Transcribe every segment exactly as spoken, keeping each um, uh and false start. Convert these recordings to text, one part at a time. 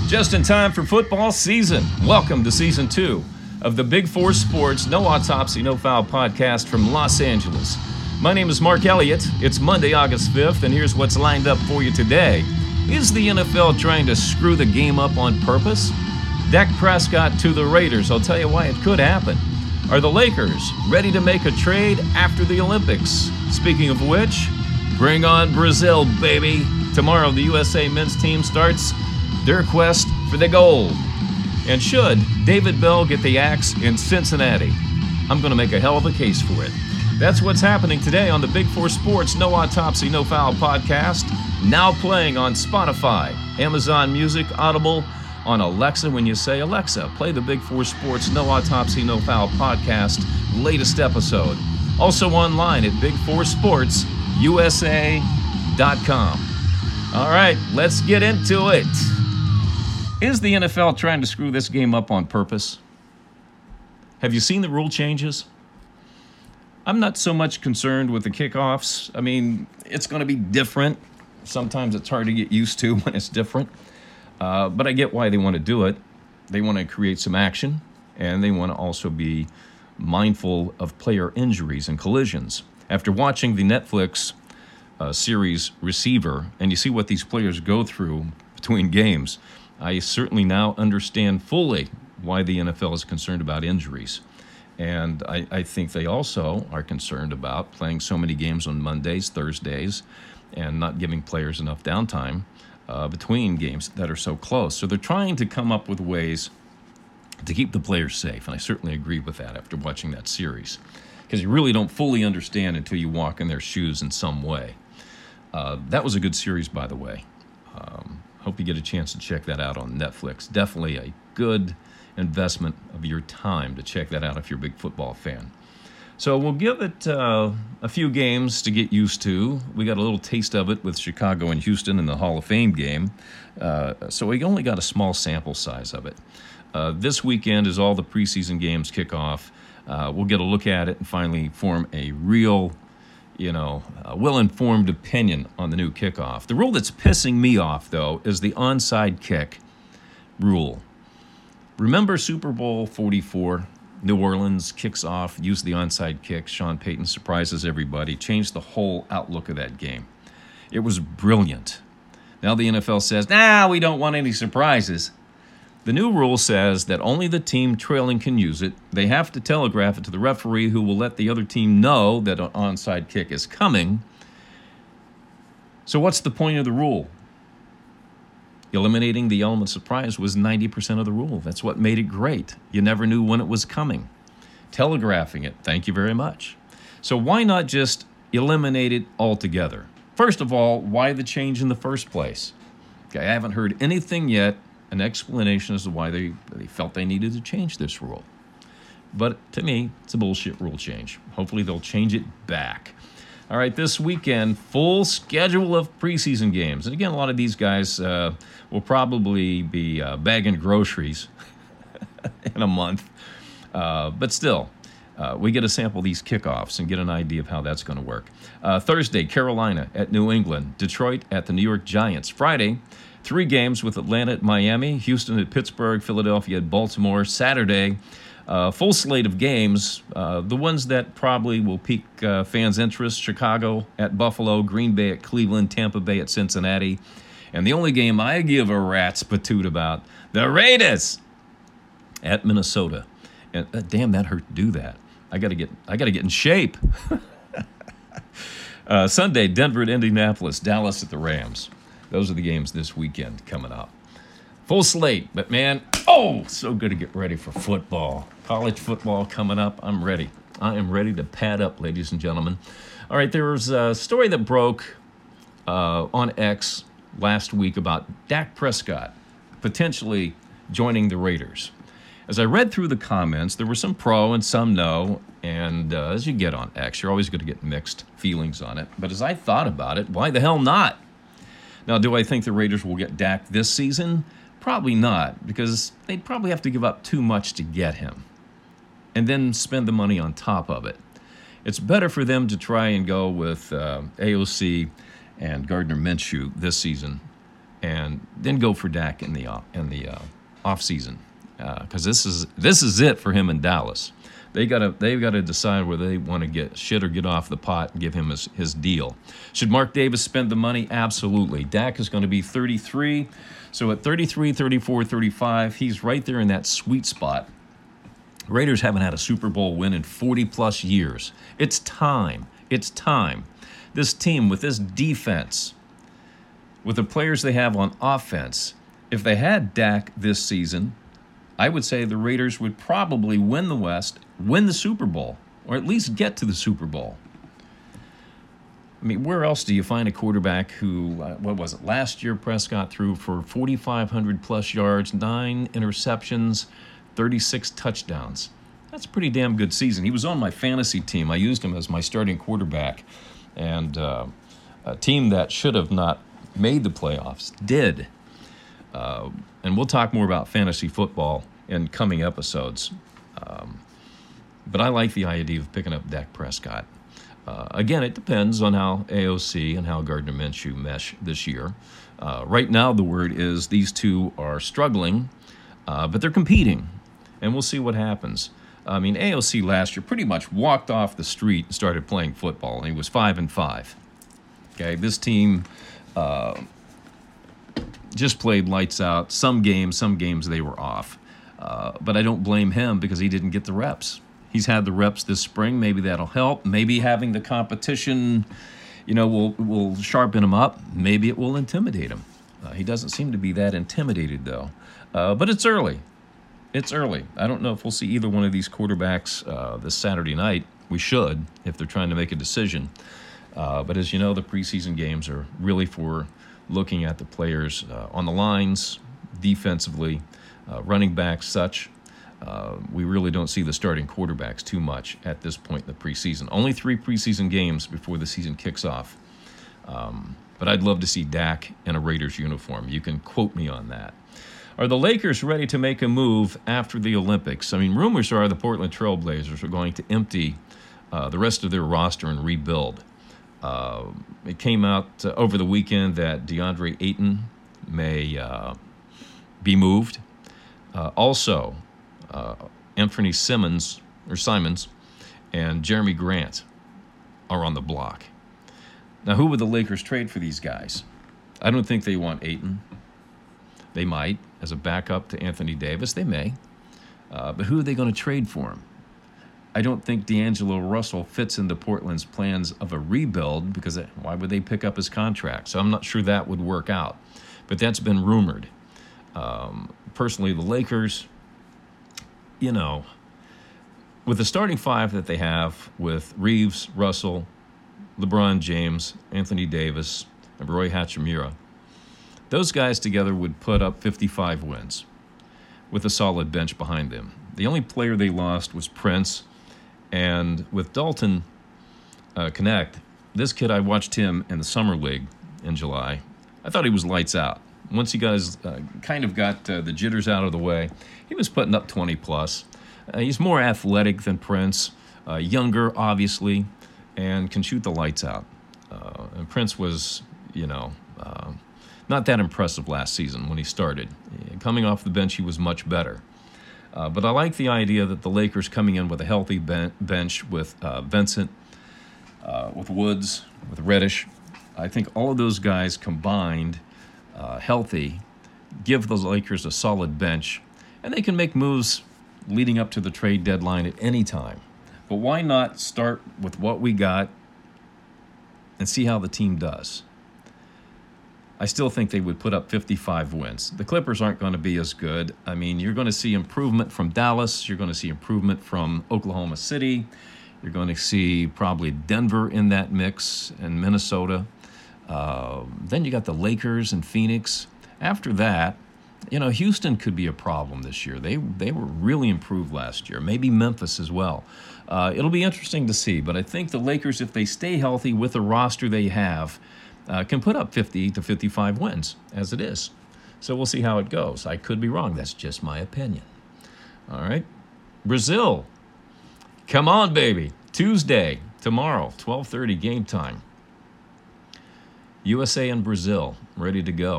Just in time for football season. Welcome to season two of the Big Four Sports No Autopsy, No Foul podcast from Los Angeles. My name is Mark Elliott. It's Monday, August fifth, and here's what's lined up for you today. Is the N F L trying to screw the game up on purpose? Dak Prescott to the Raiders. I'll tell you why it could happen. Are the Lakers ready to make a trade after the Olympics? Speaking of which, bring on Brazil, baby. Tomorrow, the U S A men's team starts their quest for the gold. And should David Bell get the axe in Cincinnati? I'm going to make a hell of a case for it. That's what's happening today on the Big Four Sports No Autopsy, No Foul podcast. Now playing on Spotify, Amazon Music, Audible, on Alexa. When you say, Alexa, play the Big Four Sports No Autopsy, No Foul podcast, latest episode. Also online at big four sports u s a dot com. All right, let's get into it. Is the N F L trying to screw this game up on purpose? Have you seen the rule changes? I'm not so much concerned with the kickoffs. I mean, it's going to be different. Sometimes it's hard to get used to when it's different. Uh, but I get why they want to do it. They want to create some action, and they want to also be mindful of player injuries and collisions. After watching the Netflix uh, series Receiver, and you see what these players go through between games, I certainly now understand fully why the N F L is concerned about injuries. And I, I think they also are concerned about playing so many games on Mondays, Thursdays, and not giving players enough downtime uh, between games that are so close. So they're trying to come up with ways to keep the players safe. And I certainly agree with that after watching that series, because you really don't fully understand until you walk in their shoes in some way. Uh, that was a good series, by the way. Um, hope you get a chance to check that out on Netflix. Definitely a good investment of your time to check that out if you're a big football fan. So we'll give it uh, a few games to get used to. We got a little taste of it with Chicago and Houston in the Hall of Fame game. Uh, so we only got a small sample size of it. Uh, this weekend, as all the preseason games kick off, uh, we'll get a look at it and finally form a real, you know, uh, well-informed opinion on the new kickoff. The rule that's pissing me off, though, is the onside kick rule. Remember Super Bowl forty-four? New Orleans kicks off, used the onside kick. Sean Payton surprises everybody, changed the whole outlook of that game. It was brilliant. Now the N F L says, nah, we don't want any surprises. The new rule says that only the team trailing can use it. They have to telegraph it to the referee, who will let the other team know that an onside kick is coming. So what's the point of the rule? Eliminating the element of surprise was ninety percent of the rule. That's what made it great. You never knew when it was coming. Telegraphing it, thank you very much. So why not just eliminate it altogether? First of all, why the change in the first place? Okay, I haven't heard anything yet, an explanation as to why they, they felt they needed to change this rule. But to me, it's a bullshit rule change. Hopefully they'll change it back. All right, this weekend, full schedule of preseason games. And again, a lot of these guys uh, will probably be uh, bagging groceries in a month. Uh, but still, uh, we get to sample these kickoffs and get an idea of how that's going to work. Uh, Thursday, Carolina at New England. Detroit at the New York Giants. Friday, three games with Atlanta at Miami. Houston at Pittsburgh. Philadelphia at Baltimore. Saturday, Uh, full slate of games, uh, the ones that probably will pique uh, fans' interest: Chicago at Buffalo, Green Bay at Cleveland, Tampa Bay at Cincinnati. And the only game I give a rat's patoot about, the Raiders at Minnesota. And uh, damn, that hurt to do that. I gotta get, I gotta get in shape. uh, Sunday, Denver at Indianapolis, Dallas at the Rams. Those are the games this weekend coming up. Full slate, but man, oh, so good to get ready for football. College football coming up. I'm ready. I am ready to pad up, ladies and gentlemen. All right, there was a story that broke uh, on X last week about Dak Prescott potentially joining the Raiders. As I read through the comments, there were some pro and some no, and uh, as you get on X, you're always going to get mixed feelings on it. But as I thought about it, why the hell not? Now, do I think the Raiders will get Dak this season? Probably not, because they'd probably have to give up too much to get him and then spend the money on top of it. It's better for them to try and go with uh, A O C and Gardner Minshew this season and then go for Dak in the off, in the uh, off season, because uh, this is this is it for him in Dallas. They gotta they've got to decide whether they want to get shit or get off the pot and give him his, his deal. Should Mark Davis spend the money? Absolutely. Dak is going to be thirty-three, so at thirty-three, thirty-four, thirty-five, he's right there in that sweet spot. Raiders haven't had a Super Bowl win in forty plus years. It's time. It's time. This team with this defense, with the players they have on offense, if they had Dak this season, I would say the Raiders would probably win the West, win the Super Bowl, or at least get to the Super Bowl. I mean, where else do you find a quarterback who, uh, what was it, last year Prescott threw for forty-five hundred plus yards, nine interceptions, thirty-six touchdowns. That's a pretty damn good season. He was on my fantasy team. I used him as my starting quarterback. And uh, a team that should have not made the playoffs did. Uh, and we'll talk more about fantasy football in coming episodes. Um, but I like the idea of picking up Dak Prescott. Uh, again, it depends on how A O C and how Gardner Minshew mesh this year. Uh, right now, the word is these two are struggling, uh, but they're competing, and we'll see what happens. I mean, A O C last year pretty much walked off the street and started playing football, and he was five and five. Okay, this team uh, just played lights out. Some games, some games they were off, uh, but I don't blame him because he didn't get the reps. He's had the reps this spring. Maybe that'll help. Maybe having the competition, you know, will will sharpen him up. Maybe it will intimidate him. Uh, he doesn't seem to be that intimidated, though. Uh, but it's early. It's early. I don't know if we'll see either one of these quarterbacks uh, this Saturday night. We should, if they're trying to make a decision. Uh, but as you know, the preseason games are really for looking at the players uh, on the lines, defensively, uh, running backs, such. Uh, we really don't see the starting quarterbacks too much at this point in the preseason. Only three preseason games before the season kicks off. Um, but I'd love to see Dak in a Raiders uniform. You can quote me on that. Are the Lakers ready to make a move after the Olympics? I mean, rumors are the Portland Trail Blazers are going to empty uh, the rest of their roster and rebuild. Uh, it came out uh, over the weekend that DeAndre Ayton may uh, be moved. Uh, also, uh, Anthony Simmons or Simons and Jeremy Grant are on the block. Now, who would the Lakers trade for these guys? I don't think they want Ayton. They might, as a backup to Anthony Davis. They may. Uh, but who are they going to trade for him? I don't think D'Angelo Russell fits into Portland's plans of a rebuild because why would they pick up his contract? So I'm not sure that would work out. But that's been rumored. Um, personally, the Lakers, you know, with the starting five that they have with Reeves, Russell, LeBron James, Anthony Davis, and Roy Hachimura, those guys together would put up fifty-five wins with a solid bench behind them. The only player they lost was Prince, and with Dalton uh, Connect, this kid, I watched him in the Summer League in July. I thought he was lights out. Once he got his, uh, kind of got uh, the jitters out of the way, he was putting up twenty plus. Uh, he's more athletic than Prince, uh, younger, obviously, and can shoot the lights out. Uh, and Prince was, you know, uh, not that impressive last season when he started. Coming off the bench, he was much better. Uh, but I like the idea that the Lakers coming in with a healthy ben- bench with uh, Vincent, uh, with Woods, with Reddish. I think all of those guys combined, uh, healthy, give the Lakers a solid bench, and they can make moves leading up to the trade deadline at any time. But why not start with what we got and see how the team does? I still think they would put up fifty-five wins. The Clippers aren't going to be as good. I mean, you're going to see improvement from Dallas. You're going to see improvement from Oklahoma City. You're going to see probably Denver in that mix and Minnesota. Uh, then you got the Lakers and Phoenix. After that, you know, Houston could be a problem this year. They they were really improved last year. Maybe Memphis as well. Uh, it'll be interesting to see. But I think the Lakers, if they stay healthy with the roster they have, Uh, can put up fifty to fifty-five wins as it is. So we'll see how it goes. I could be wrong. That's just my opinion. All right. Brazil. Come on, baby. Tuesday, tomorrow, twelve thirty game time. U S A and Brazil ready to go.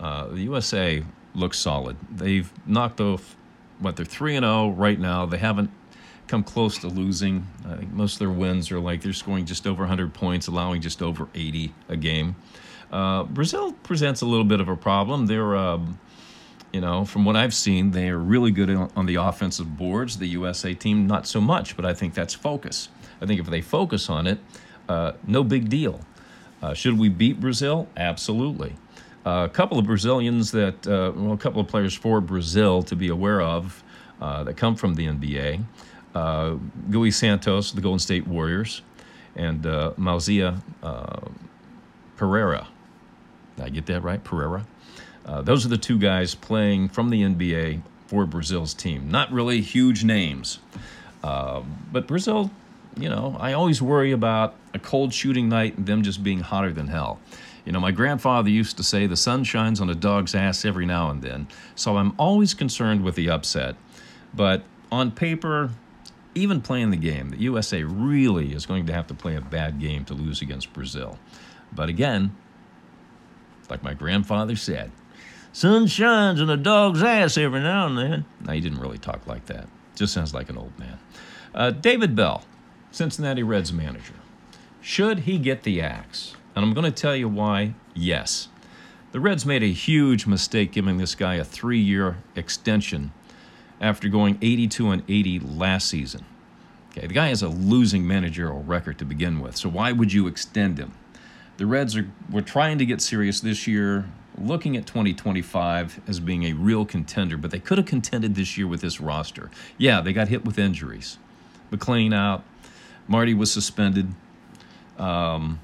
Uh, the U S A looks solid. They've knocked off, what, they're three and oh right now. They haven't come close to losing. I think most of their wins are like they're scoring just over one hundred points, allowing just over eighty a game. Uh, Brazil presents a little bit of a problem. They're, um, you know, from what I've seen, they are really good on the offensive boards. The U S A team, not so much, but I think that's focus. I think if they focus on it, uh, no big deal. Uh, should we beat Brazil? Absolutely. Uh, a couple of Brazilians that, uh, well, a couple of players for Brazil to be aware of uh, that come from the N B A. Uh, Gui Santos, the Golden State Warriors, and uh, Mauzia uh, Pereira. Did I get that right? Pereira? Uh, those are the two guys playing from the N B A for Brazil's team. Not really huge names. Uh, but Brazil, you know, I always worry about a cold shooting night and them just being hotter than hell. You know, my grandfather used to say the sun shines on a dog's ass every now and then, so I'm always concerned with the upset. But on paper, even playing the game, the U S A really is going to have to play a bad game to lose against Brazil. But again, like my grandfather said, sun shines on a dog's ass every now and then. No, he didn't really talk like that. Just sounds like an old man. Uh, David Bell, Cincinnati Reds manager. Should he get the axe? And I'm going to tell you why, yes. The Reds made a huge mistake giving this guy a three-year extension after going eighty-two and eighty last season. Okay, the guy has a losing managerial record to begin with, so why would you extend him? The Reds are were trying to get serious this year, looking at twenty twenty-five as being a real contender, but they could have contended this year with this roster. Yeah, they got hit with injuries. McLean out. Marty was suspended. Um,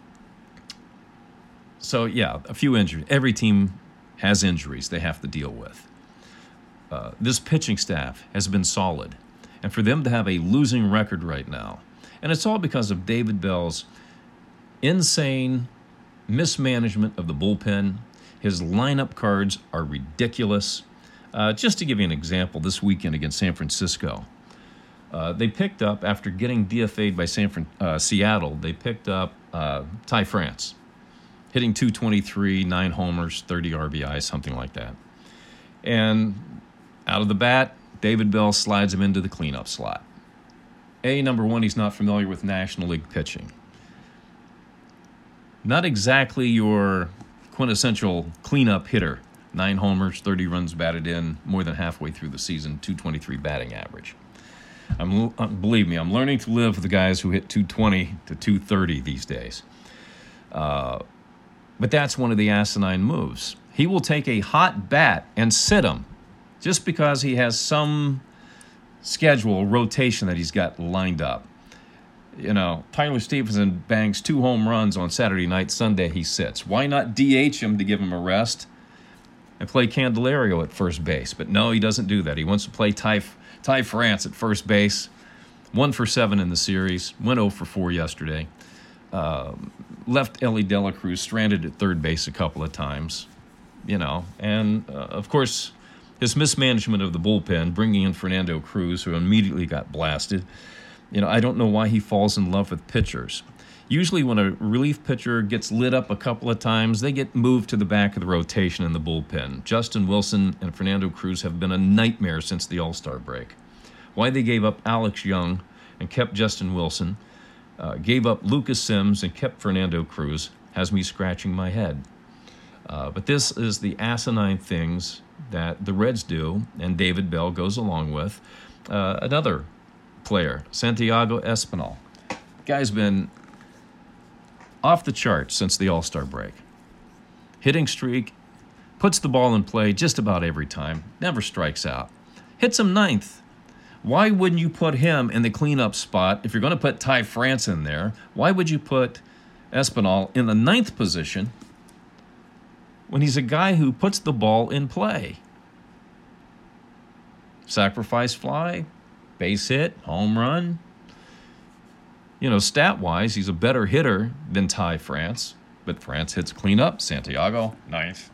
so, yeah, a few injuries. Every team has injuries they have to deal with. Uh, this pitching staff has been solid. And for them to have a losing record right now, and it's all because of David Bell's insane mismanagement of the bullpen. His lineup cards are ridiculous. Uh, just to give you an example, this weekend against San Francisco, uh, they picked up, after getting D F A'd by San Fran- uh, Seattle, they picked up uh, Ty France, hitting two twenty-three, nine homers, thirty R B Is, something like that. And out of the bat, David Bell slides him into the cleanup slot. A, number one, he's not familiar with National League pitching. Not exactly your quintessential cleanup hitter. Nine homers, thirty runs batted in, more than halfway through the season, two twenty-three batting average. I'm, believe me, I'm learning to live with the guys who hit two twenty to two thirty these days. Uh, but that's one of the asinine moves. He will take a hot bat and sit him just because he has some schedule, rotation that he's got lined up. You know, Tyler Stevenson bangs two home runs on Saturday night. Sunday he sits. Why not D H him to give him a rest and play Candelario at first base? But no, he doesn't do that. He wants to play Ty, Ty France at first base. One for seven in the series. Went oh for four yesterday. Uh, left Ellie De La Cruz stranded at third base a couple of times. You know, and uh, of course, his mismanagement of the bullpen, bringing in Fernando Cruz, who immediately got blasted. You know, I don't know why he falls in love with pitchers. Usually when a relief pitcher gets lit up a couple of times, they get moved to the back of the rotation in the bullpen. Justin Wilson and Fernando Cruz have been a nightmare since the All-Star break. Why they gave up Alex Young and kept Justin Wilson, uh, gave up Lucas Sims and kept Fernando Cruz, has me scratching my head. Uh, but this is the asinine things that the Reds do, and David Bell goes along with. Uh, another player, Santiago Espinal. Guy's been off the charts since the All-Star break. Hitting streak, puts the ball in play just about every time, never strikes out. Hits him ninth. Why wouldn't you put him in the cleanup spot? If you're going to put Ty France in there, why would you put Espinal in the ninth position when he's a guy who puts the ball in play? Sacrifice fly, base hit, home run. You know, stat-wise, he's a better hitter than Ty France, but France hits cleanup. Santiago, ninth.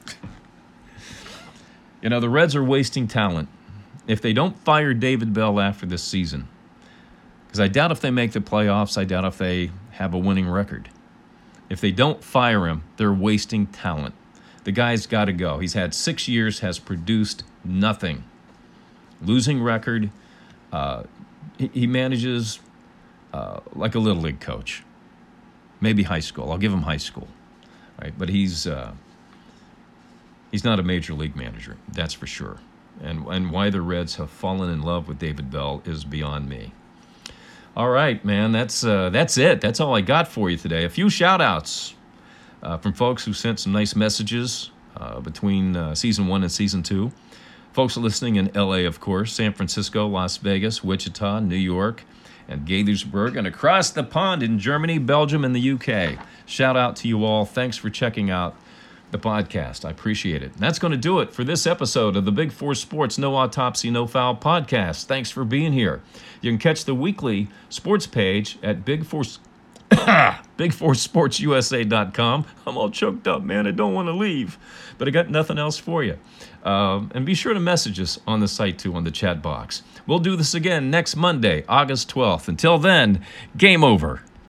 You know, the Reds are wasting talent if they don't fire David Bell after this season, because I doubt if they make the playoffs. I doubt if they have a winning record. If they don't fire him, they're wasting talent. The guy's got to go. He's had six years, has produced nothing. Losing record. Uh, he, he manages uh, like a little league coach. Maybe high school. I'll give him high school. Right? But he's uh, he's not a major league manager. That's for sure. And and why the Reds have fallen in love with David Bell is beyond me. All right, man. That's uh, that's it. That's all I got for you today. A few shout-outs uh, from folks who sent some nice messages uh, between uh, season one and season two. Folks listening in L A, of course, San Francisco, Las Vegas, Wichita, New York, and Gaithersburg, and across the pond in Germany, Belgium, and the U K. Shout out to you all. Thanks for checking out the podcast. I appreciate it. And that's going to do it for this episode of the Big Four Sports No Autopsy, No Foul podcast. Thanks for being here. You can catch the weekly sports page at Big Four, big four sports u s a dot com. I'm all choked up, man. I don't want to leave, but I got nothing else for you. Um, and be sure to message us on the site, too, on the chat box. We'll do this again next Monday, August twelfth. Until then, game over.